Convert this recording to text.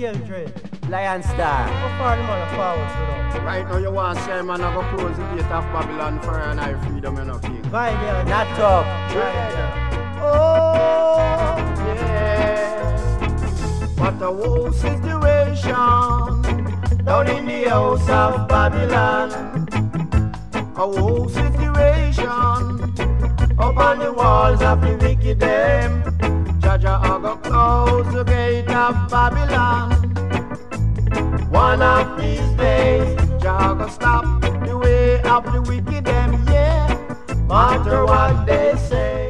Gale Dread. Lion Star. How far the man forward to now? Right now you want to say man I go close the gate of Babylon for an eye freedom you know king. Violent. Not up. Oh yeah. What a woe situation down in the house of Babylon. A woe situation up on the walls of the wicked them. Jaja I go close the gate of Babylon. One of these days, Jah go stop the way of the wicked them, yeah. Matter what they say.